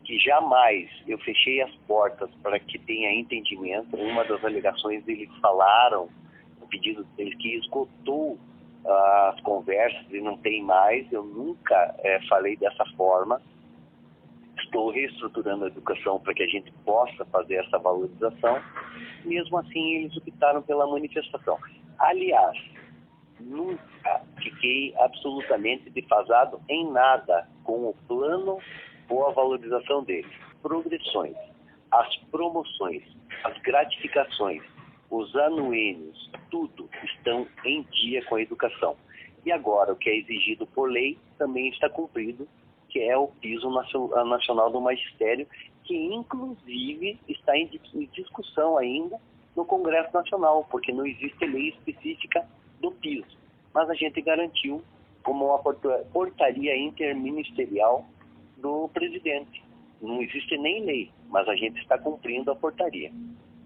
que jamais eu fechei as portas para que tenha entendimento. Uma das alegações eles falaram, o pedido deles que esgotou as conversas e não tem mais. Eu nunca falei dessa forma. Estou reestruturando a educação para que a gente possa fazer essa valorização. Mesmo assim, eles optaram pela manifestação. Aliás, nunca fiquei absolutamente defasado em nada com o plano ou a valorização deles. Progressões, as promoções, as gratificações, os anuênios, tudo estão em dia com a educação. E agora, o que é exigido por lei também está cumprido, que é o piso nacional do magistério, que inclusive está em discussão ainda no Congresso Nacional, porque não existe lei específica do piso. Mas a gente garantiu como uma portaria interministerial do presidente. Não existe nem lei, mas a gente está cumprindo a portaria.